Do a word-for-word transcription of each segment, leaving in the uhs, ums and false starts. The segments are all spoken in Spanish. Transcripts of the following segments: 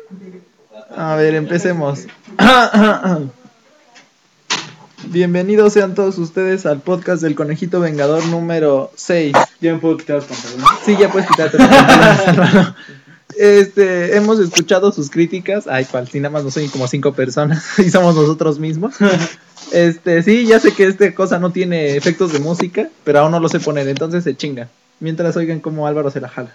A ver, empecemos. Bienvenidos sean todos ustedes al podcast del Conejito Vengador número seis. ¿Ya me puedo quitar los pantalones? Sí, ya puedes quitarte los pantalones, hermano. Este, hemos escuchado sus críticas. Ay, cual, si nada más nos oyen como cinco personas y somos nosotros mismos. Este, sí, ya sé que esta cosa no tiene efectos de música, pero aún no lo sé poner, entonces se chinga. Mientras oigan cómo Álvaro se la jala.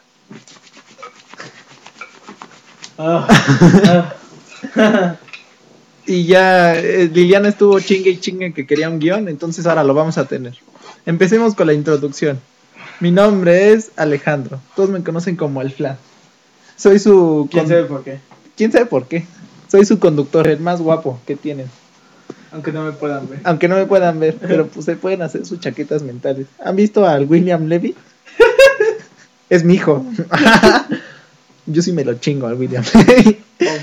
Ah, ah. Y ya eh, Liliana estuvo chingue y chingue que quería un guión, entonces ahora lo vamos a tener. Empecemos con la introducción. Mi nombre es Alejandro, todos me conocen como el Flan. Soy su... ¿Quién con- sabe por qué? ¿Quién sabe por qué? Soy su conductor, el más guapo que tienen. Aunque no me puedan ver. Aunque no me puedan ver, pero pues se pueden hacer sus chaquetas mentales. ¿Han visto al William Levy? Es mi hijo. Yo sí me lo chingo al William Levy.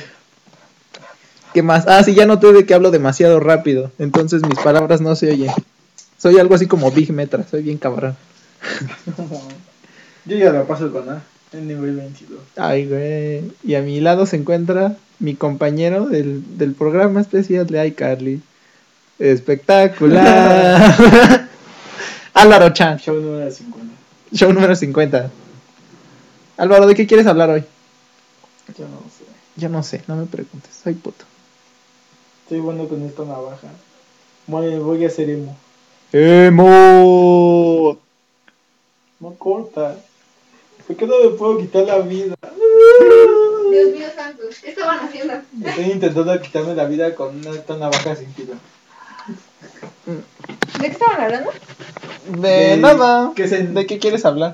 ¿Qué más? Ah, sí, ya noté de que hablo demasiado rápido, entonces mis palabras no se oyen. Soy algo así como Big Metra, soy bien cabrón. Yo ya la paso con A, en nivel veintidós. Ay, güey. Y a mi lado se encuentra mi compañero del, del programa especial de iCarly. Espectacular. Álvaro Chan, Show número cincuenta. show número cincuenta. Álvaro, ¿de qué quieres hablar hoy? Yo no sé. Yo no sé, no me preguntes, soy puto. Estoy bueno con esta navaja. Bueno, voy a hacer emo. ¡Emo! No corta. ¿Por qué no me puedo quitar la vida? Dios mío santo, ¿qué estaban haciendo? Estoy intentando quitarme la vida con una, esta navaja sin filo. ¿De qué estaban hablando? De, De- nada. ¿qué se- ¿De qué quieres hablar?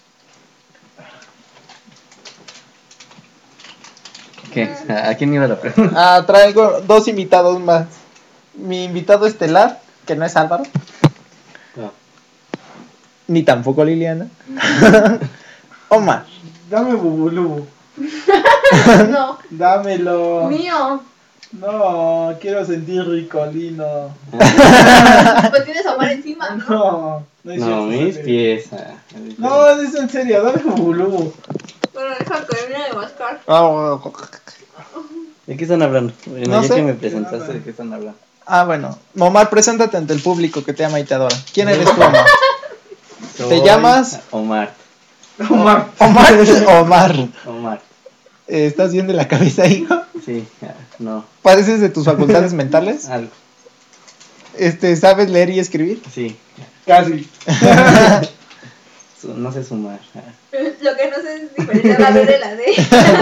¿Qué? ¿A quién iba la pregunta? Ah, traigo dos invitados más. Mi invitado estelar, que no es Álvaro, No. ni tampoco Liliana. Omar. Dame bubulubu. No, Dámelo. mío. No, quiero sentir ricolino. Pues tienes a Omar encima, ¿no? No, no es No, cierto, mis es pies. ah, No, es en serio, dame bubulubu. Bueno, deja que termine de mascar. ¿De qué están hablando? Bueno, No ya sé. que me presentaste, ¿de qué están hablando? Ah, bueno. Omar, preséntate ante el público que te ama y te adora. ¿Quién eres tú, Omar? ¿Te Soy llamas? Omar. Omar. Omar. Omar. Omar. Eh, ¿Estás bien de la cabeza, hijo? Sí, ah, no. ¿Padeces de tus facultades mentales? Algo. Este, ¿sabes leer y escribir? Sí. Casi. Su- No sé sumar. ah. Lo que no sé es diferenciar la B de la D.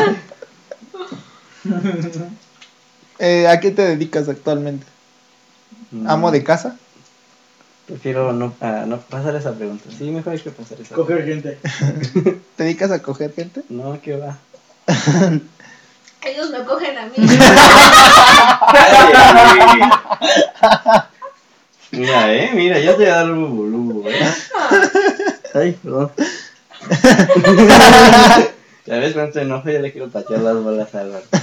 Eh, ¿A qué te dedicas actualmente? Mm, ¿Amo de casa? Prefiero no, ah, no pasar esa pregunta. Sí, mejor hay que pasar esa Coger gente. ¿Te dedicas a coger gente? pregunta. No, ¿qué va? Ellos me cogen a mí. Mira, eh, mira, ya te voy a dar un bubulubu, eh. Ay, perdón. Ya ves, cuando se enoja, ya le quiero patear las bolas a Álvaro.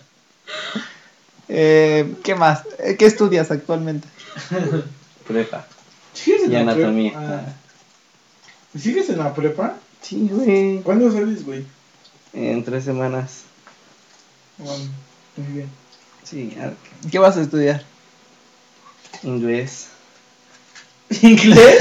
Eh, ¿Qué más? Eh, ¿Qué estudias actualmente? Prepa. ¿Sigues en Y la anatomía. prepa? Ah. ¿Sigues en la prepa? Sí, güey. ¿Cuándo sales, güey? En tres semanas. Bueno, muy bien. Sí, ah, ¿Qué vas a estudiar? inglés. ¿Inglés?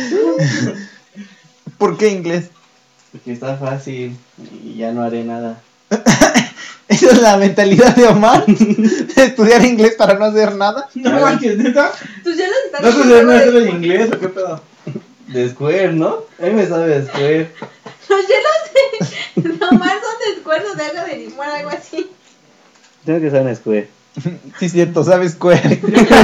¿Por qué inglés? Porque está fácil y ya no haré nada. ¿Esa es la mentalidad de Omar? ¿Estudiar inglés para no hacer nada? No manches, neta. Tus hielos están ¿No se debe hacer en inglés o qué pedo? De Square, ¿no? A mí me sabe de Square. Los hielos de Omar son de escuerdos de agua de limón, algo así. Tengo que saber en Square. Sí, cierto, sabes Square.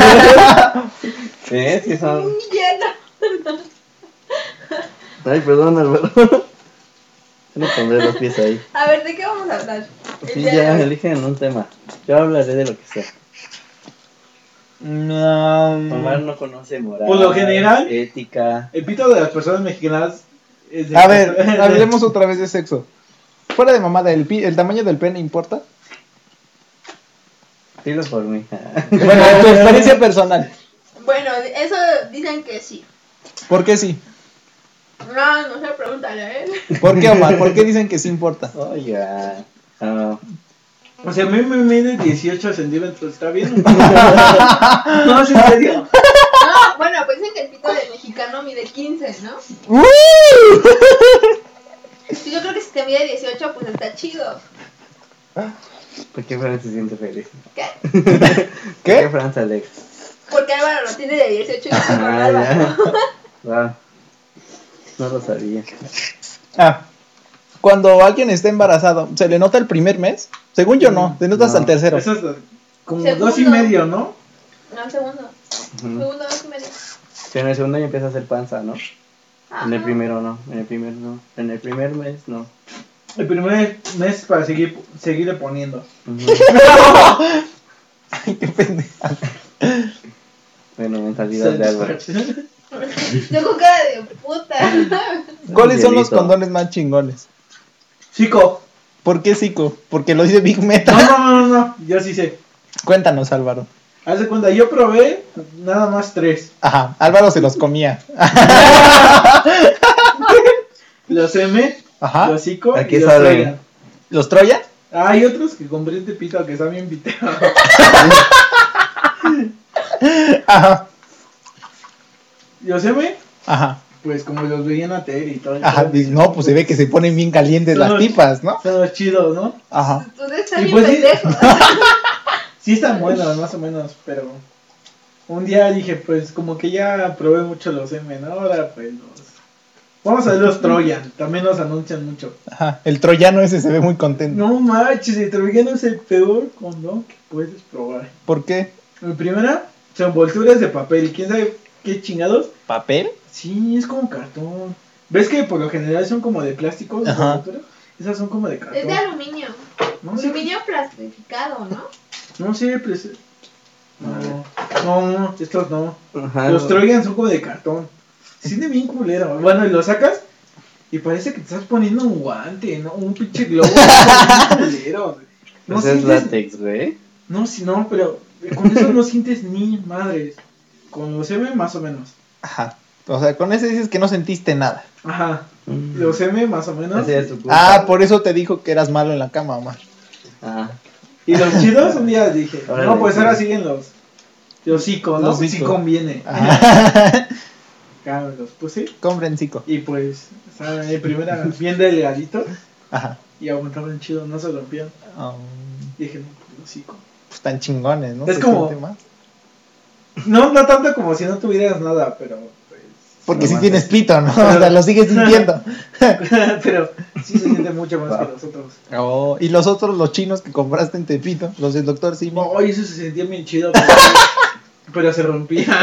¿Eh? Sí son... Hielo. Ay, perdón, Álvaro. Yo no pondré los pies ahí. A ver, ¿de qué vamos a hablar? El Sí, día ya, de hoy. eligen un tema. Yo hablaré de lo que sea. Omar no conoce moral. Por lo general- Ética. El pito de las personas mexicanas es de... A ver, hablemos otra vez de sexo. Fuera de mamada, ¿el, pi- ¿el tamaño del pene importa? Dilo por mí. Bueno, en tu experiencia personal. Bueno, eso dicen que sí. ¿Por qué sí? No, no sé, pregúntale a él. ¿Por qué, Omar? ¿Por qué dicen que sí importa? Oiga. ah, O sea, a mí me mide dieciocho centímetros, ¿está bien? No, es en serio. No, bueno, pues dicen que el pito de mexicano mide quince, ¿no? ¡Uh! Sí, yo creo que si te mide dieciocho, pues está chido. ¿Por qué Fran se siente feliz? ¿Qué? ¿Qué? ¿Qué? Fran se alegra? Porque Álvaro lo tiene de dieciocho y yo soy con Ah, Álvaro. ya. Wow. No lo sabía. Ah, cuando alguien está embarazado, ¿se le nota el primer mes? Según yo no, se nota hasta el No. tercero. Eso es como Segundo. dos y medio, ¿no? No, el segundo. Ujú. Segundo, dos y medio. Pero en el segundo ya empieza a hacer panza, ¿no? Ajá. En el primero no, en el primer no. En el primer mes no. El primer mes para seguir seguirle poniendo. Ujú. Ay, qué pendeja. Bueno, mentalidad de Álvaro. Yo con cara de puta. ¿Cuáles son los Hielito. condones más chingones? Chico. ¿Por qué Zico? Porque lo dice Big No, Meta. no, no, no, no. Yo sí sé. Cuéntanos, Álvaro. Haz de cuenta, yo probé nada más tres. Ajá, Álvaro se los comía. Los M, Ajá. los Zico ¿A y qué los saben? Troyan. ¿Los Troya? Hay otros que compré en Tepito que están bien piteados. Ajá. Los M, Ajá. pues como los veía en la tele y todo. Ajá. Dice, no, pues se ve que se ponen bien calientes las tipas, ¿no? Son los chidos, ¿no? Ajá. Ustedes están Y bien pues sí. pendejos. Sí están buenos, más o menos, pero un día dije, pues como que ya probé mucho los M, ¿no? Ahora pues los... Vamos a ver los Troyan, también los anuncian mucho. Ajá. El troyano ese se ve muy contento. No manches, el Troyan es el peor condón que puedes probar. ¿Por qué? Mi primera, son envolturas de papel, y quién sabe qué chingados. ¿Papel? Sí, es como cartón. ¿Ves que por lo general son como de plástico? las Ajá. envolturas? Esas son como de Es de cartón. aluminio. No sé, Aluminio plastificado, ¿no? no sé, pues... No, no, no, estos no. Ajá. Los Troyan son como de cartón. Se siente bien culero. Bueno, y lo sacas y parece que te estás poniendo un guante, ¿no? Un pinche globo. Bien culero. No Ese es sientes... látex, güey. No, si no, pero con eso no sientes ni madres. Con los M más o menos. Ajá. O sea, con ese dices que no sentiste nada. Ajá. Mm. Los M más o menos. Ese es su culpa. Ah, por eso te dijo que eras malo en la cama, Omar. Ajá. Y los chidos un día dije, Órale, no, pues ahora sí. siguen los... Los Zico, ¿no? Los Sí Zico. conviene. Ajá. Ya me los puse. Compren Zico. Y pues, estaban ahí primera bien delgaditos. Ajá. Y aguantaban chido, no se rompían. Um, Y dije, no, pues los Zico. pues tan chingones, ¿no? Es Se como- siente más. No, no tanto como si no tuvieras nada, pero pues... Porque No si más. tienes pito, ¿no? O sea, lo sigues sintiendo. pero sí se siente mucho más Wow. que los otros. Oh, y los otros, los chinos que compraste en Tepito, los del doctor Simi. Oye, eso se sentía bien chido, pero, pero se rompía.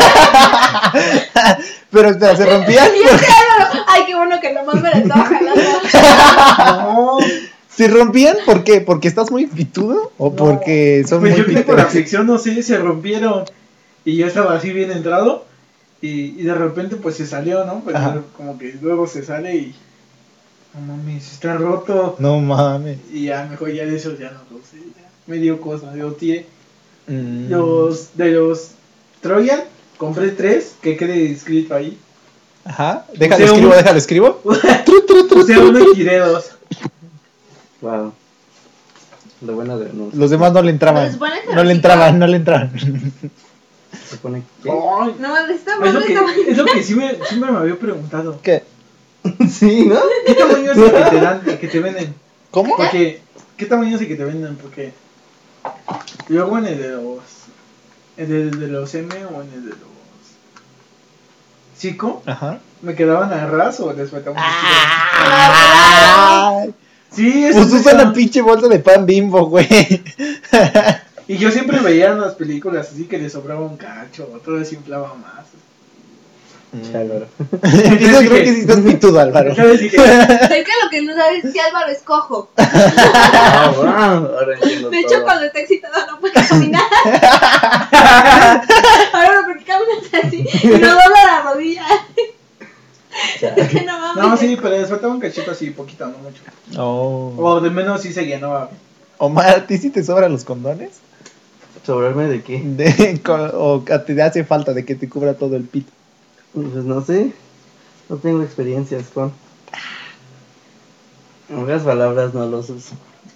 Pero espera, se rompían. Y es que Álvaro, ay, qué bueno que nomás me lo estaba jalando. No, ¿Se rompían? ¿Por qué? ¿Porque estás muy pitudo? ¿O no. porque son Pues muy yo creo que por la piteros? fricción, no sé, se rompieron. Y yo estaba así bien entrado. Y, y de repente pues se salió, ¿no? Pero Ajá. como que luego se sale y... No mames, está roto. No mames. Y ya, mejor ya de esos ya no lo sé. Ya. Me dio cosa, me dio tie. Mm. Los de los Troyan, compré tres que quede escrito ahí. Ajá. Déjalo O sea, escribo, un- déjalo escribo. Tru, tru, tru, O sea, tru, uno tru. y tiré dos. Wow. Lo bueno de no. Los demás no le entraban. Los buenos se No le los entraban, no le entraban. Se pone que. Ay, No mames, está es mal, lo que, está mal. es lo que siempre, siempre me había preguntado. ¿Qué? Sí, ¿no? ¿Qué tamaño es el que te dan, el que te venden? ¿Cómo? Porque, ¿qué tamaño es el que te venden? Porque luego en el de los, en el de los M o en el de los Zico, Ajá. me quedaban a ras o les faltaba un Ay, poquito. Sí, eso pues sí usa son- la pinche bolsa de pan Bimbo, güey. Y yo siempre veía en las películas así que le sobraba un cacho, otro les inflaba más. Álvaro. Eso creo que sí estás pitudo, Álvaro. Entonces dije, Es que lo que no sabes es que Álvaro es cojo. Ah, wow. Ahora entiendo De hecho, todo. cuando está excitado no puede caminar. Ahora, ¿por qué caminas así? Y no dobla la rodilla. Ya. Es que no mames. no, sí, pero les faltaba un cachito así, poquito, no mucho. Oh. O de menos sí se llenaba. Omar, ¿a ti sí te sobran los condones? ¿Sobrarme de qué? De, co- ¿O a ti te hace falta de que te cubra todo el pito? Pues no sé. No tengo experiencias con. En pocas palabras no los uso.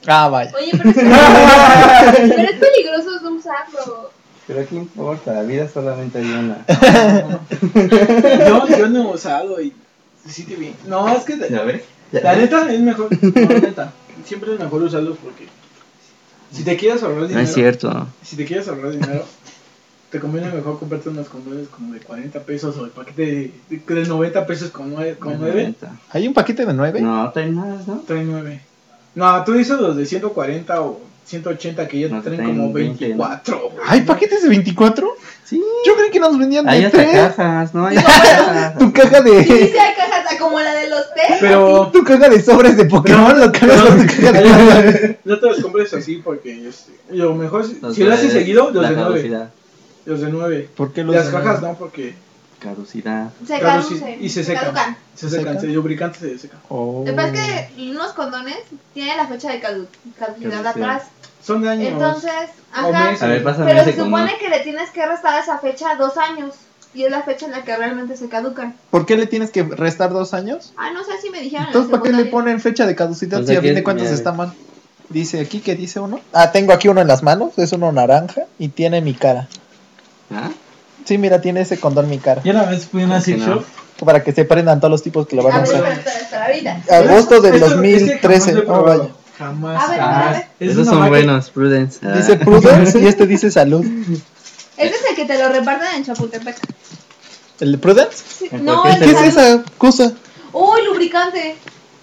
Ah, vaya. Oye, pero es, pero es peligroso no usarlo. Pero ¿qué importa? La vida solamente hay una. Yo, yo no he usado y sí te vi. No, es que A ver. la neta es mejor. No, la neta. Siempre es mejor usarlos porque si te quieres ahorrar No dinero. es cierto. Si te quieres ahorrar dinero, te conviene mejor comprarte unos condones como de cuarenta pesos o el paquete de, de, de noventa pesos con nueve. Con nueve ¿Hay un paquete de nueve? No, trae más, ¿no? trae nueve. No, tú dices los de ciento cuarenta o ciento ochenta que ya No, traen traen como veinte, veinticuatro. ¿Hay paquetes de veinticuatro? Sí. Yo creí que nos vendían Hay de hasta tres. cajas, ¿no? Hay hasta cajas. Tu caja Sí, sí, de. sí, hay cajas como la de los té. Pero Tu caja de sobres de Pokémon. Lo cambias por tu caja de. no te los compres así porque este, lo mejor si, Los si lo haces de- seguido, los la de nueve. caducidad. Los de nueve. ¿Por qué los Las de cajas nueve? no, porque Caducidad. Se claro, caducen, sí, y se secan. caducan. Se secan, ¿Secan? se lubricantes se secan. Oh. Lo que pasa es que unos condones tienen la fecha de cadu- caducidad Caducidad. atrás. Son de años. Entonces, O ajá. meses. A ver, pásame Pero ese se con supone que le tienes que restar a esa fecha dos años. Y es la fecha en la que realmente se caducan. ¿Por qué le tienes que restar dos años? Ah, no sé si me dijeron. en la Entonces, ¿para qué le secundaria. ponen fecha de caducidad O si sea a fin que- de cuentas mira, está mal? Dice aquí que dice uno. Ah, tengo aquí uno en las manos. Es uno naranja y tiene mi cara. ¿Ah? Sí, mira, tiene ese condón mi cara. Yo una vez fui a una ¿Por qué sex no? shop. Para que se prendan todos los tipos que lo van a A ver, usar. espera, espera, espera, ahorita. Agosto del Eso- dos mil trece. es que jamás lo he Oh, probado. vaya. Jamás. A ver, a ver, a jamás. ver. Es Esos una son marca- buenos, Prudence. Ah. Dice Prudence y este dice salud. Ese es el que te lo reparten en Chapultepec. ¿El de Prudence? Sí, ¿En no, cualquier el ¿Qué de es salud. esa cosa? Uy, lubricante.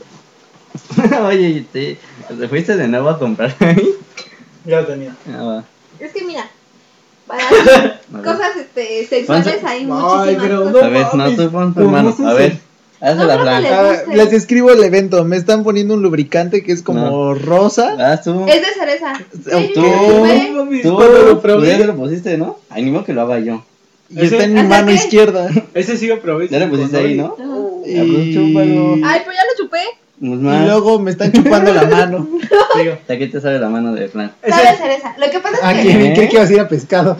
Oye, ¿te, ¿te fuiste de nuevo a comprar ahí? Ya lo tenía. Ah, va. Es que mira, para A ver. cosas este, sexuales Ponse- hay Ay, muchísimas pero cosas. no A ver, no, mames. tú pon tu ¿Cómo mano. es A eso? ver, hazle No, la no, blanca. no, Ah, les describo el evento. Me están poniendo un lubricante que es como rosa. Haz tú. Es de cereza. Sí, Tú. ve. No mames, Tú, cuando lo tú probé. ya te lo pusiste, ¿no? Ay, ni modo que lo haga yo. Y está en mi ¿Ese mano qué? izquierda. Ese sí lo probé. Ya le sin pusiste ahí, condón. ¿no? Ajá. Ya, pues, Y... chúpalo. Ay, pero ya lo chupé. Pues y más. luego me están chupando la mano. y digo, Aquí te sale la mano de Fran. Sabe a ese- cereza. Lo que pasa es Ah, que. que creí que ibas a ir a pescado.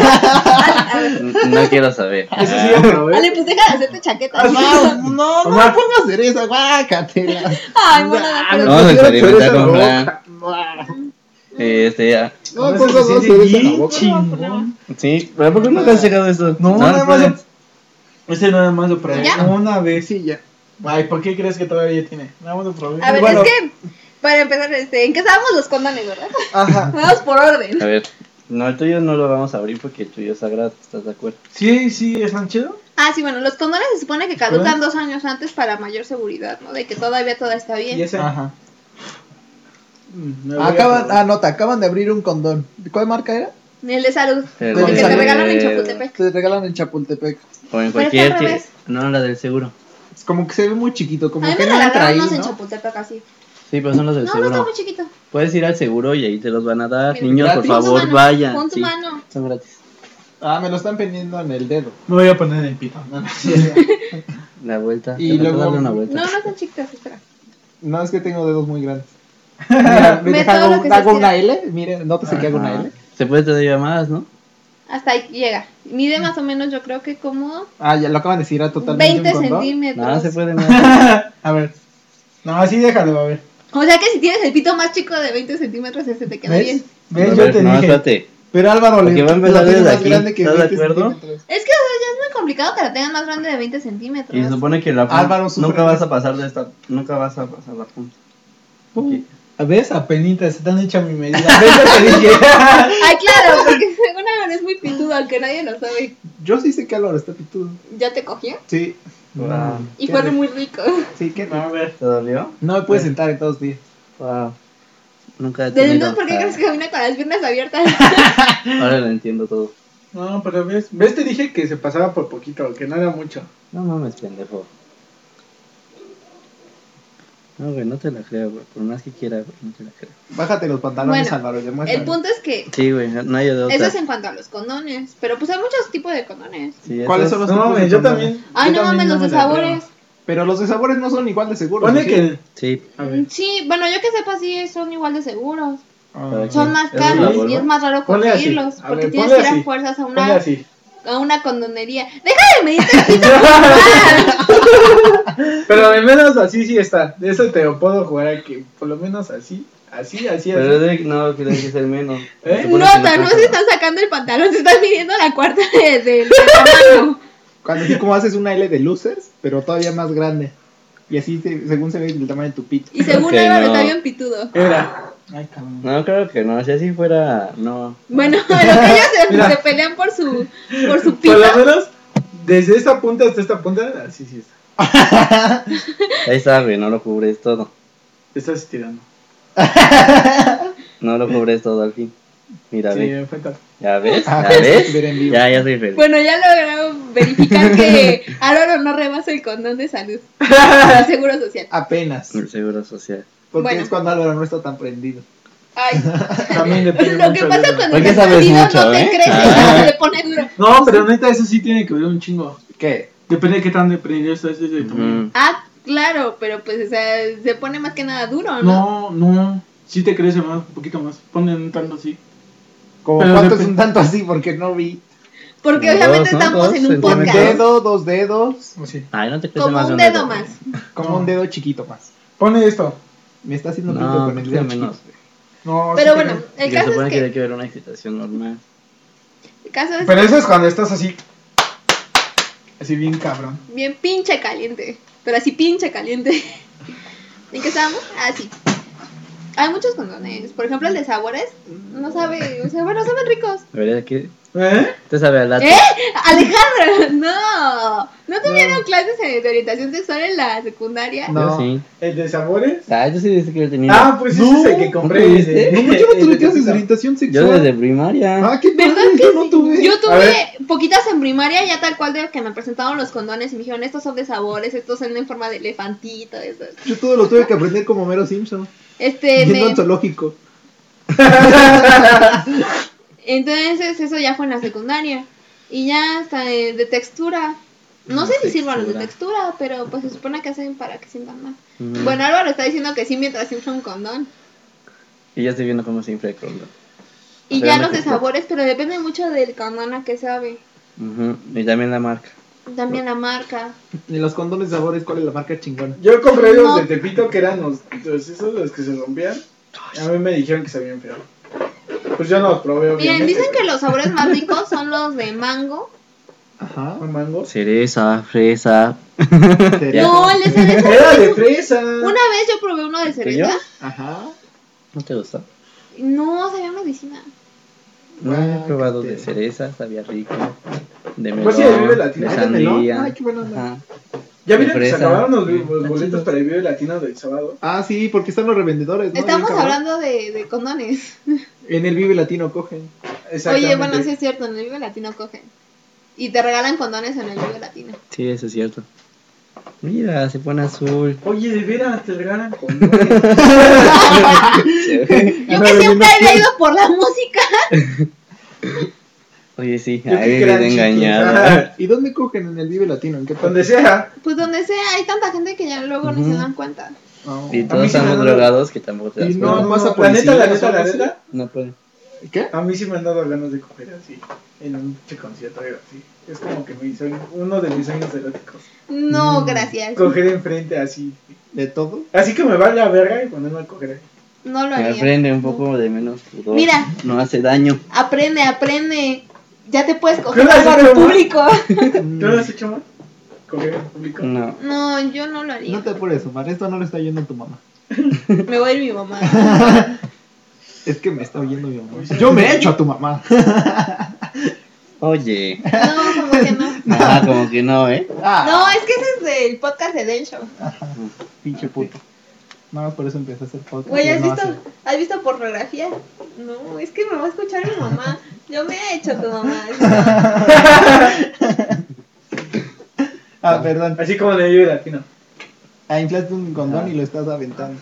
A ver, No quiero saber. Ese sí lo probé. Ale, pues deja de hacerte chaqueta. Ah, No, no, no Omar. me pongas cereza, guácatela. Ay, bueno, no, pero- Vamos a experimentar Cereza en con la Fran. boca. Este, ya. No me Ese pongas sí más de cereza en la bien boca. chingón. Sí, pero ¿por qué nunca has llegado a esto? No, nada más. Prudence. Ese nada más lo probé. ¿Ya? Una vez. Sí, ya. Ay, ¿por qué crees que todavía tiene? Nada más lo probé. A ver, Bueno. es que. Para empezar, este, ¿en qué estábamos los condones, verdad? Ajá. Vamos por orden. A ver, no, el tuyo no lo vamos a abrir porque el tuyo es sagrado, ¿estás de acuerdo? Sí, sí, ¿están chido? Ah, sí, bueno, los condones se supone que caducan ¿Condones? dos años antes para mayor seguridad, ¿no? De que todavía todo está bien. Y ese. Ajá. Mm, me voy a Acaban, probar. anota, acaban de abrir un condón. ¿Cuál marca era? El de salud. El El que de- te regalan en Chapultepec. Te regalan en Chapultepec. O en Pero está cualquier. al ti- revés. No, la del seguro. Es como que se ve muy chiquito, como A mí que me no entra regalaron ahí, unos en ¿no? Chapultepec así. Sí, pero son los del No, no está seguro. muy chiquito. Puedes ir al seguro y ahí te los van a dar. Mira, Niños, por gratis. Pon tu favor, mano, vayan. Pon tu Sí, mano. son gratis. Ah, me lo están pendiendo en el dedo. Me voy a poner en el pito. No, no, sí. La vuelta. Y Te falta luego- darle una vuelta. No, no están chiquitas, espera. No, es que tengo dedos muy grandes. Mira, Ve deja, todo lo hago, que se hago una estira. L. Miren, nótese que hago una Ajá. L. Se puede todavía más, ¿no? Hasta ahí llega. Mide más o menos, yo creo que como Ah, ya lo acaban de decir, era totalmente veinte un condón. centímetros. No, se puede más. A ver. No, así déjalo, a ver. O sea que si tienes el pito más chico de veinte centímetros, ese te queda ¿Ves? bien. ¿Ves? A Yo ver, te no, dije. espérate. Pero Álvaro Porque le va a empezar lo tiene desde más aquí, grande que ¿estás de veinte acuerdo? centímetros. Es que o sea, ya es muy complicado que la tengan más grande de veinte centímetros. Y se supone que la Álvaro punta. sufre Nunca de vas eso. a pasar de esta. Nunca vas a pasar la punta. Uh, ¿Ves? Apenitas, están hecha mi medida. ¿Ves? Yo te dije. Ay, claro, porque según Álvaro es muy pitudo, aunque nadie lo sabe. Yo sí sé que Álvaro está pitudo. ¿Ya te cogió? Sí. Wow. Y Qué fue rico. muy rico. Sí, que A ver. ¿Te dolió? no me puedes sentar en todos días. Wow. Nunca he Desde tenido. entonces, ¿por qué ah, crees que camina con las piernas abiertas? Ahora lo entiendo todo. No, pero ves. ¿Ves? Te dije que se pasaba por poquito, que no era mucho. No mames, pendejo. No, güey, no te la creo, güey. Por más que quiera, güey, no te la creo. Bájate los pantalones, Bueno, Álvaro, y demuéstrame. El punto es que Sí, güey, no hay de otra. eso es en cuanto a los condones. Pero pues hay muchos tipos de condones. Sí, ¿Cuáles eso son es- los No tipos mames, de yo condones? también. Ay, yo no también mames, los me de la sabores. Pero los de sabores no son igual de seguros. Pone ¿o sí? que. Sí. A ver. Sí, bueno, yo que sepa, sí, son igual de seguros. Ah, Son más ¿Es de la caros y Volvo? es más raro Ponle así. conseguirlos. A Porque ver, tienes ponle que ir así. a fuerzas a Ponle una, así. a una condonería. ¡Deja de medirte el pito! Pero de menos así sí está. De eso te lo puedo jugar aquí. Por lo menos así. Así, así, Pero así. es de, no, tiene que ser menos. ¿Eh? Se supone Nota, que no cuenta. se están sacando el pantalón, se están midiendo la cuarta de- del tamaño. Cuando así como haces una L de losers, pero todavía más grande. Y así se- según se ve el tamaño de tu pito. Y según Ok, Álvaro no. está bien pitudo. Era. Ay, cabrón. No, creo que no. Si así fuera, no. Bueno, en lo que ellos se, Mira. se pelean por su, por su pito. Por lo menos, desde esta punta hasta esta punta, así sí está. Ahí está, güey, no lo cubres todo. Te estás estirando. No lo cubres todo al fin. Mira, Sí, ve. me falta. ¿Ya ves? Ah, ¿Ya ver ves? en vivo. Ya, ya soy feliz. Bueno, ya lograron verificar que Álvaro no rebasa el condón de salud del Seguro Social. Apenas. El seguro social. Porque Bueno. es cuando Álvaro no está tan prendido. Ay, También depende lo que mucho pasa de- cuando ¿Por qué estás sabes prendido mucho, no te eh? crece, Ah. se le pone duro. No, pero neta, eso sí tiene que ver un chingo. ¿Qué? Depende de qué tan dependido estás de tu. Ujú. Ah, claro, pero pues, o sea, se pone más que nada duro, ¿no? No, no. Sí te crece más, un poquito más. Ponen un tanto así. Como Pero cuánto es dep- un tanto así, porque no vi. Porque Dos, obviamente ¿no? estamos Dos en un Un podcast. centímetros. dedo, dos dedos, O sí. Ay, no te crece Como más de un dedo más. como No. un dedo chiquito más. Pone esto. Me está haciendo pinto No, con el crece dedo menos. chiquito. No, Pero sí bueno, crece. el Se caso supone es que que, tiene que haber una excitación normal. el caso es Pero eso es cuando estás así. Así bien cabrón. bien pinche caliente, pero así pinche caliente. ¿En qué estábamos? Ah, sí. Hay muchos condones. Por ejemplo, el de sabores no sabe, o sea, bueno, saben ricos. ¿Verdad que ¿Eh? te sabe a lata? ¿Eh? Alejandra, no. ¿No tuvieron clases de de orientación sexual en la secundaria? No. Yo sí. ¿El de sabores? Ah, yo sí dije que yo tenía. Ah, pues No. ese es el que compré. ¿No tuviste? ese. No, yo no El tuve de clases de cosita. orientación Yo sexual. desde primaria. Ah, qué ¿Verdad padre, que yo sí? no tuve. Yo A tuve ver. poquitas en primaria, ya tal cual de que me presentaron los condones y me dijeron, estos son de sabores, estos son en forma de elefantito, estos. Yo todo lo tuve que aprender como Mero Simpson. Este, Yendo al me... zoológico. Entonces eso ya fue en la secundaria. Y ya hasta de, de textura. No sé si sirvan los de textura, pero pues se supone que hacen para que sientan más. Ujú. Bueno, Álvaro está diciendo que sí mientras se usa un condón. Y ya estoy viendo cómo se infla el condón. Y Pero ya no los te de explota. sabores, pero depende mucho del condón a que sabe. Ujú. Y también la marca. También la marca. Y los condones de sabores, ¿cuál es la marca chingona? Yo compré los No. de Tepito que eran los, los- esos los que se rompían. A mí me dijeron que sabían feo. Pues yo no los probé, obviamente. Miren, dicen que los sabores más ricos son los de mango. Ajá. ¿Con mango? Cereza, fresa. Cereal. No, el de cereza. Era de fresa. Una vez yo probé uno de cereza. Ajá. ¿No te gusta? No, sabía medicina. No, he Ah, probado qué de te- cereza, sabía rico. De melón, Pues sí, el Vive Latino. de Ah, ¿de melón? sandía. Ay, qué buena onda. Ajá. ¿Ya de vieron que se fresa. acabaron los, los Está boletos chido. para el Vive Latino del sábado? Ah, sí, porque están los revendedores, ¿no? Estamos Bien cabrón. hablando de, de condones. En el Vive Latino cogen. Oye, bueno, sí es cierto, en el Vive Latino cogen. Y te regalan condones en el Vive Latino. Sí, eso es cierto. Mira, se pone azul. Oye, de veras, te regalan con Yo que siempre había ido por la música. Oye, sí, Yo creí ahí que me eran he chiquis. engañado. ¿Y dónde cogen en el Vive Latino? ¿En qué parte? Donde sea. Pues donde sea, hay tanta gente que ya luego ni Ujú. se dan cuenta. No. Y A todos mí sí me estamos han dado- drogados que tampoco te das Y no, cuenta. No, pasa no, por la neta, la encima, neta, la ¿sabes? neta. No puede. ¿Qué? A mí sí me han dado ganas de coger así. En un pinche concierto, algo así. Es como que mi sueño, uno de mis sueños eróticos. No, Mm. gracias. Coger enfrente así. ¿De todo? Así que me va la verga y ponerme a coger ahí. No lo Me haría. aprende un poco de menos pudor. Mira. No hace daño. Aprende, aprende. Ya te puedes coger ¿Qué le has algo hecho, en ma? público. ¿Tú lo has hecho mal? ¿Coger en público? No. No, yo no lo haría. No te apures, Omar, esto no lo está oyendo tu mamá. Me voy a ir mi mamá. Es que me está oyendo mi mamá. Yo me he hecho a tu mamá. Oye. No, como que no. Ah, como que no, ¿eh? Ah, No, es que ese es del podcast de Den Show. pinche puto. Nada más por eso empecé a hacer podcast. Güey, ¿has No visto, hace- ¿has visto pornografía? No, es que me va a escuchar mi mamá. Yo me he hecho tu mamá. Ah, perdón. Así como en el Vive Latino. Ah, inflaste un condón y lo estás aventando.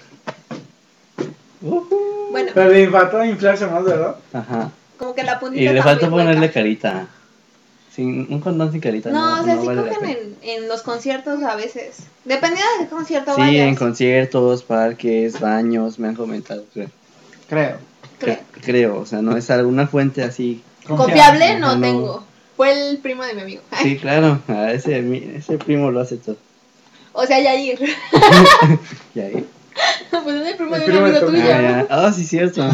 Bueno, Pero le faltó inflarse más, ¿verdad? Ajá. como que la puntita Y le está faltó muy hueca. ponerle carita. Sin, un condón sin carita. No, No, o sea, no sí vale la cogen pena. en, en los conciertos a veces. Dependiendo de qué concierto Sí, vayas. en conciertos, parques, baños, me han comentado. Creo. Creo. Creo. Cre- creo, o sea, no es alguna fuente así. Confiable no No, no. tengo. Fue el primo de mi amigo. Ay, Sí, claro, a ese, mi- ese primo lo hace todo. o sea, Yair. Y ahí. Pues es el primo El de un primo de amigo tu tuyo. amigo. Ah, ya. Ah, sí, cierto.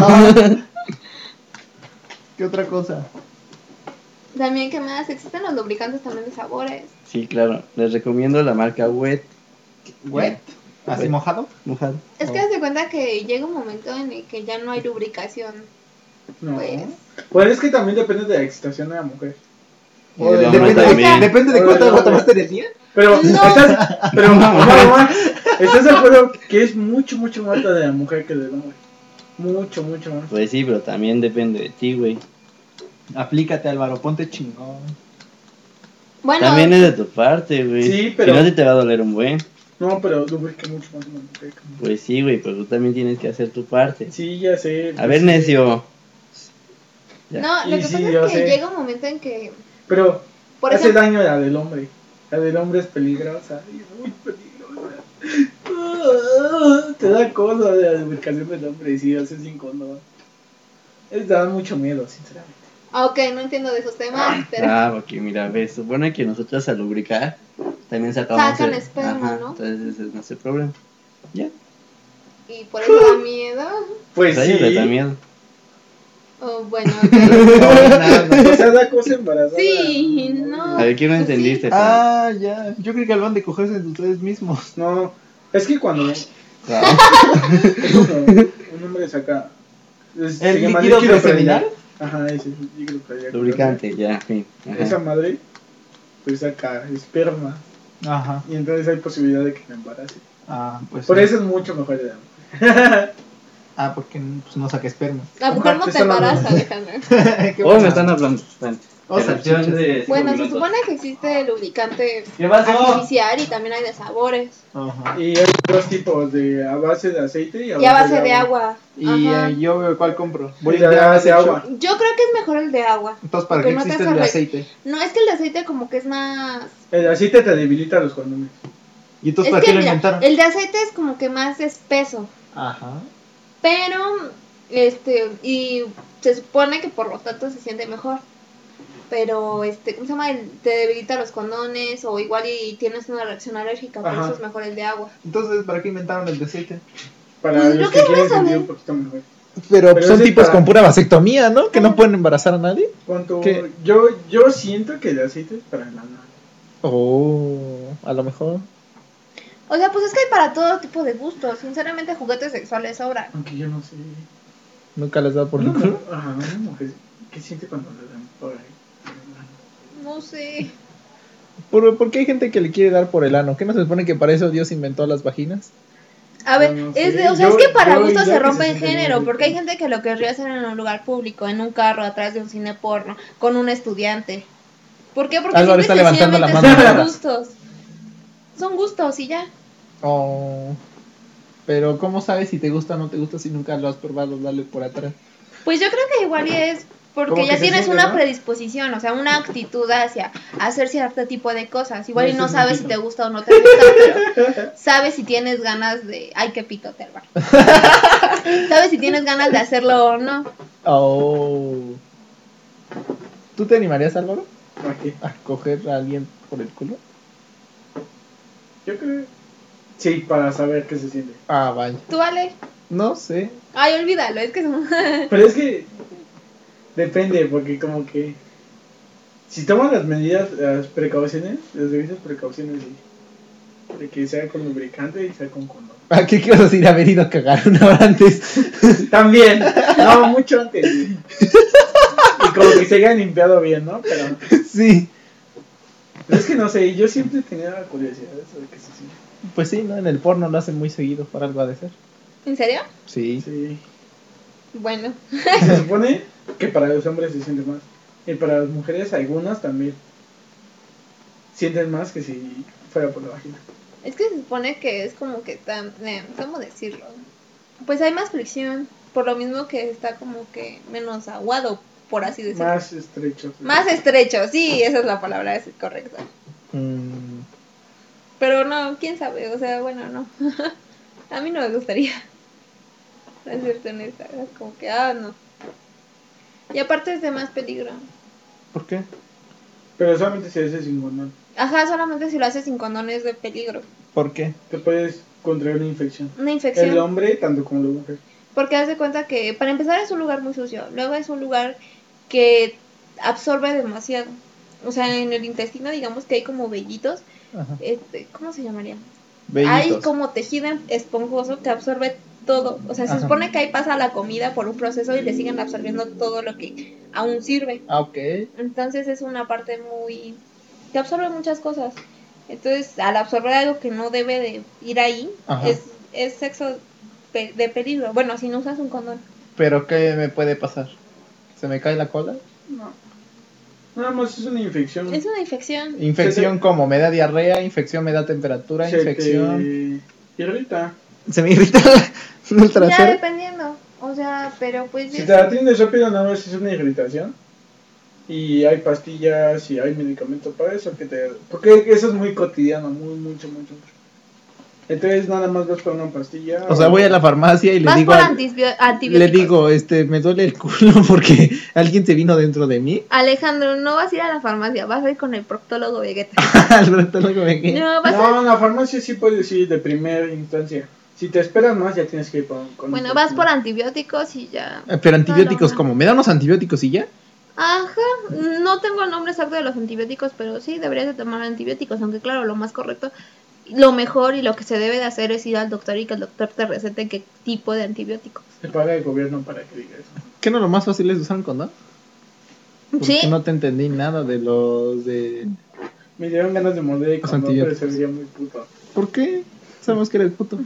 ¿Qué otra cosa? También, ¿qué más? Existen los lubricantes también de sabores. Sí, claro. Les recomiendo la marca Wet. ¿Wet? ¿Así Wet. mojado? Mojado. Es que Oh. haz de cuenta que llega un momento en el que ya no hay lubricación. No. Pues. Pues es que también depende de la excitación de la mujer. Y O el de- hombre Depende, también. depende de O cuánto del agua hombre. tomaste en el día. Pero, No. estás, pero, mamá, mamá, ¿estás de acuerdo que es mucho, mucho más la de la mujer que del hombre? Mucho, mucho más. Pues sí, pero también depende de ti, güey. Aplícate, Álvaro, ponte chingón. Bueno, También es de tu parte, güey. Sí, pero- Si no, sí te va a doler un buen. No, pero lubrica mucho más una mujer que una mujer. Pues sí, güey, pero tú también tienes que hacer tu parte. Sí, ya sé. A pues ver, sí. necio. Ya. no, lo Y que sí, pasa yo es que sé. llega un momento en que. Pero Por hace ejemplo- daño la del hombre. La del hombre es peligrosa. Y es muy peligrosa. Ah, te da cosa de la lubricación del hombre y si haces incómodo. Es da mucho miedo, sinceramente. Ah, ok, no entiendo de esos temas, pero. Ah, porque mira, ves, supone que nosotros al lubricar también sacamos. Sacan el- esperma, Ajá, ¿no? Entonces ese no es el problema. Ya. Y por eso da miedo. Pues Pues sí. también. Oh, bueno, ok. O sea, da cosa embarazada. Sí, no. A ver, ¿qué no Pues entendiste? sí. Ah, ya. Yo creí que hablaban de cogerse entre ustedes mismos. No, es que cuando, es Ah, cuando un hombre saca. es- se ¿El llama líquido líquido preseminal? predial. Ajá, ese es el líquido predial. lubricante, ya, fin. Ajá. Esa madre, pues saca esperma. Ajá. Y entonces hay posibilidad de que me embarace. Ah, pues. Por sí. eso es mucho mejor de la Ah, porque pues, no saca esperma. La mujer no Ajá, te te están embaraza, hablando. Alejandra. Qué Oh, buena- me están hablando. Están. Oh, Interrupción salchichas. de cinco Bueno, se minutos. supone que existe lubricante ¿Qué pasó? artificial y también hay de sabores. Ajá. Y hay dos tipos, de a base de aceite y a Y a base de agua. Y Ajá. eh, yo, ¿cuál compro? Voy a a entrar a de agua. Yo creo que es mejor el de agua. Entonces, ¿para Porque qué no te existe el hace de re- aceite? No, es que el de aceite como que es más... El aceite te debilita los condones. ¿Y entonces Es para que qué lo mira, inventaron? el de aceite es como que más espeso. Ajá. Pero, este, y se supone que por lo tanto se siente mejor. Pero, este, ¿cómo se llama? El- te debilita los condones o igual y tienes una reacción alérgica, por Ajá. eso es mejor el de agua. Entonces, ¿para qué inventaron el de aceite? Para Pues, los yo que qué quieren voy a sentir saber. un poquito mejor. Pero, Pero son ese es tipos para- con pura vasectomía, ¿no? Que no pueden embarazar a nadie. ¿Cuánto? ¿Qué? Yo, yo siento que el aceite es para la nada. Oh, a lo mejor. O sea, pues es que hay para todo tipo de gustos. Sinceramente, juguetes sexuales sobran. Aunque yo no sé. Nunca les da por el Una culo. mu- Ajá, una mujer. ¿Qué siente cuando le dan por ahí? No sé. ¿Por, por qué hay gente que le quiere dar por el ano? ¿Qué no se supone que para eso Dios inventó las vaginas? A ver, No, no sé. es de, o sea, Yo- es que para yo gusto diría se que rompe se el siente género, muy porque hay rico. gente que lo querría hacer en un lugar público, en un carro, atrás de un cine porno, con un estudiante. ¿Por qué? Porque Álvaro simple está y levantando la sencillamente mano. son gustos. Son gustos y ya. Oh. Pero, ¿cómo sabes si te gusta o no te gusta si nunca lo has probado darle por atrás? Pues yo creo que igual y es porque Como ya que se tienes siente, una ¿no? predisposición, o sea, una actitud hacia hacer cierto tipo de cosas. Igual y No no sé sabes si sentido. te gusta o no te gusta, pero sabes si tienes ganas de... Ay, qué pitote, Álvaro. Sabes si tienes ganas de hacerlo o no. Oh. ¿Tú te animarías, Álvaro, ¿Para qué? a coger a alguien por el culo? Yo creo. Sí, para saber qué se siente. Ah, vaya. ¿Tú, Ale? No sé. Ay, olvídalo, es que son... Pero es que. Depende, porque como que. Si toman las medidas, las precauciones, las debidas precauciones de, de que sea con lubricante y sea con condón. ¿A qué quieres decir haber ido a cagar una hora antes? También, no, mucho antes. Y como que se hayan limpiado bien, ¿no? Pero, Sí. pero es que no sé, yo siempre tenía la curiosidad de eso de que se siente. Pues sí, ¿no? En el porno lo hacen muy seguido, por algo ha de ser. ¿En serio? Sí. Sí. Bueno. Se supone que para los hombres se siente más. Y para las mujeres, algunas también sienten más que si fuera por la vagina. Es que se supone que es como que tan... eh, ¿Cómo decirlo? Pues hay más fricción, por lo mismo que está como que menos aguado, por así decirlo. Más estrechos. Más estrecho, sí, esa es la palabra, es correcta. Mm, Pero no, quién sabe, o sea, bueno, no. A mí no me gustaría. Para serte honesta, es como que, ah, no. Y aparte es de más peligro. ¿Por qué? Pero solamente si haces sin condón. Ajá, solamente si lo haces sin condón es de peligro. ¿Por qué? Te puedes Contra una infección. Una infección. El hombre tanto como la mujer. Porque haz de cuenta que, para empezar, es un lugar muy sucio. Luego es un lugar que absorbe demasiado. O sea, en el intestino, digamos que hay como vellitos. Ajá. Este, ¿cómo se llamaría? Vellitos. Hay como tejido esponjoso que absorbe todo. O sea, se Ajá. supone que ahí pasa la comida por un proceso y le siguen absorbiendo todo lo que aún sirve. Ah, ok. Entonces es una parte muy... que absorbe muchas cosas. Entonces, al absorber algo que no debe de ir ahí, Ajá. es, es sexo pe- de peligro. Bueno, si no usas un condón. ¿Pero qué me puede pasar? ¿Se me cae la cola? No. Nada más es una infección. Es una infección. Infección como, me da diarrea, infección me da temperatura, Se infección... te irrita. Se me irrita el Ya trasero. dependiendo. O sea, pero pues... Si es- te atiendes rápido, nada más es una irritación. Y hay pastillas y hay medicamentos para eso. que te Porque eso es muy cotidiano, muy, mucho, mucho, mucho. Entonces nada más vas por una pastilla. O sea, voy a la farmacia y le Vas digo... por al- antisbio- antibióticos. Le digo, este, me duele el culo porque alguien se vino dentro de mí. Alejandro, no vas a ir a la farmacia, vas a ir con el proctólogo Vegeta. Al proctólogo me quedé. No, vas a... No, en la farmacia sí puedes ir de primera instancia. Si te esperas más, ya tienes que ir por, con Bueno, un vas por doctor. antibióticos y ya. Pero antibióticos, No, no, no. como, ¿me da unos antibióticos y ya? Ajá, no tengo el nombre exacto de los antibióticos, pero sí deberías de tomar antibióticos, aunque claro, lo más correcto, lo mejor y lo que se debe de hacer es ir al doctor y que el doctor te recete qué tipo de antibióticos. Te paga el gobierno para que diga eso. ¿Qué no lo más fácil es usar un condón? Porque Sí, no te entendí nada de los de... Me dieron ganas de morder el Los condón, pero antibióticos. se veía muy puto. ¿Por qué? Sabemos que eres puto.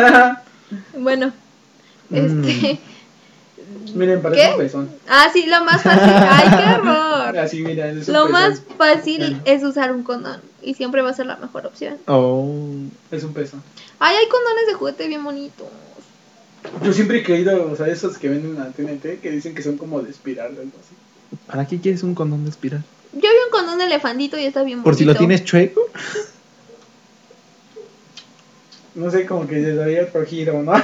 bueno, Mm. este... Miren, parece ¿Qué? un pezón. Ah, sí, lo más fácil, ay, qué horror. Así, mira, es un Lo pezón. más fácil es usar un condón y siempre va a ser la mejor opción. Oh. Es un pezón. Ay, hay condones de juguete bien bonitos. Yo siempre he querido, o sea, esos que venden en la T N T, que dicen que son como de espiral o algo así. ¿Para qué quieres un condón de espiral? Yo vi un condón de elefantito y está bien bonito. ¿Por si lo tienes chueco? No sé, como que se veía otro giro, ¿no?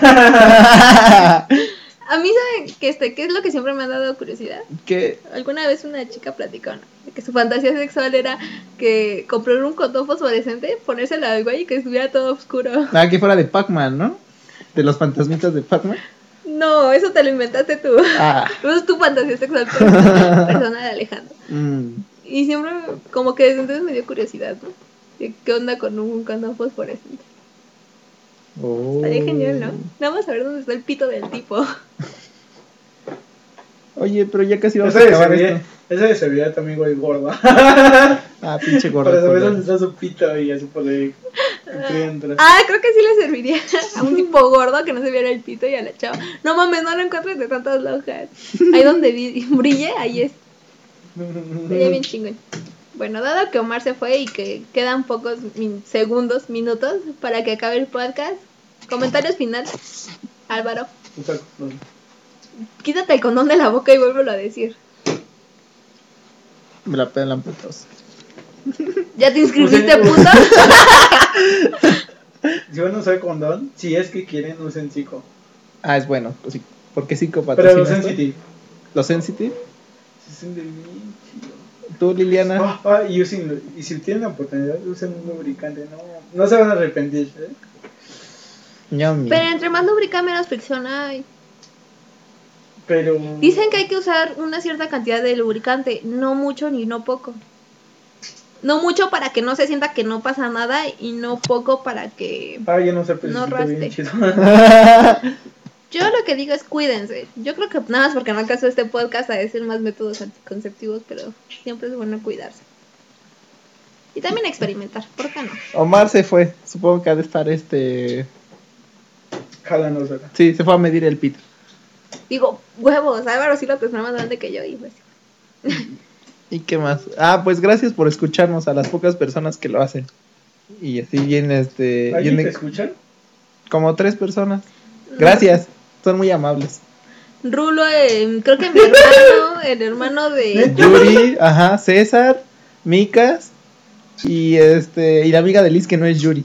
A mí, ¿saben qué, este, qué es lo que siempre me ha dado curiosidad? ¿Qué? Alguna vez una chica platicó, ¿no? De que su fantasía sexual era que comprar un condón fosforescente, ponérselo al güey y que estuviera todo oscuro. Ah, que fuera de Pac-Man, ¿no? De los fantasmitas de Pac-Man. No, eso te lo inventaste tú. Ah. Eso es tu fantasía sexual personal, personal de Alejandro. Mm. Y siempre, como que desde entonces me dio curiosidad, ¿no? De ¿Qué onda con un condón fosforescente? Oh. Estaría genial, ¿no? Vamos a ver dónde está el pito del tipo. Oye, pero ya casi vamos Esa a de acabar seguridad, esto. esa de seguridad también, güey, gorda. Ah, pinche gordo. Para saber culero. dónde está su pito y así poder entrar. Ah, creo que sí le serviría a un tipo gordo que no se viera el pito y a la chava. No mames, no lo encuentro de tantas lonjas. Ahí donde vi- brille, ahí es. Sería bien chingón. Bueno, dado que Omar se fue y que quedan pocos min- segundos, minutos para que acabe el podcast, comentarios finales. Álvaro, Exacto. quítate el condón de la boca y vuélvelo a decir. Me la pelan putos. ¿Ya te inscribiste, Pues, puto? Si van a usar condón, si es que quieren, usen psico. Ah, es bueno. Sí. ¿Por qué cinco Pero patrocinas esto? sensitive. ¿Los sensitive? Se siente bien chido. ¿Tú, Liliana? Ah, ah, y, usen, y si tienen la oportunidad, usen un lubricante. No, no se van a arrepentir. ¿eh? Ñami. Pero entre más lubrica, menos fricción hay. Pero. Dicen que hay que usar una cierta cantidad de lubricante, no mucho ni no poco. No mucho para que no se sienta que no pasa nada y no poco para que... Ah, yo no sé, pero No se siente bien raste. chido. Yo lo que digo es cuídense. Yo creo que nada más porque no acaso este podcast a decir más métodos anticonceptivos, pero siempre es bueno cuidarse. Y también experimentar, ¿por qué no? Omar se fue. Supongo que ha de estar este... Jálanos, ¿verdad? Sí, se fue a medir el pito. Digo, huevos, Álvaro sí lo persona más grande que yo y pues... ¿Y qué más? Ah, pues gracias por escucharnos a las pocas personas que lo hacen. Y así bien, este... ¿Alguien bien- te escucha? como tres personas. Gracias. Son muy amables. Rulo, eh, creo que mi hermano, el hermano de... Yuri, ajá, César, Micas y este y la amiga de Liz que no es Yuri.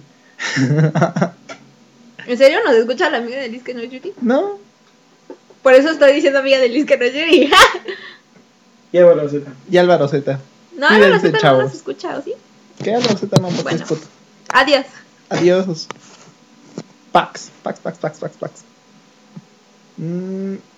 ¿En serio nos escucha la amiga de Liz que no es Yuri? No, Por eso estoy diciendo amiga de Liz que no es Yuri. Llévalo, Z. y Álvaro Z. No, Álvaro Cuídense, Z no chavos. nos escucha, ¿o sí? ¿Qué Álvaro Z no? Porque Bueno. es puto. Adiós. Adiós. Pax, Pax, Pax, Pax, Pax, Pax. Mm,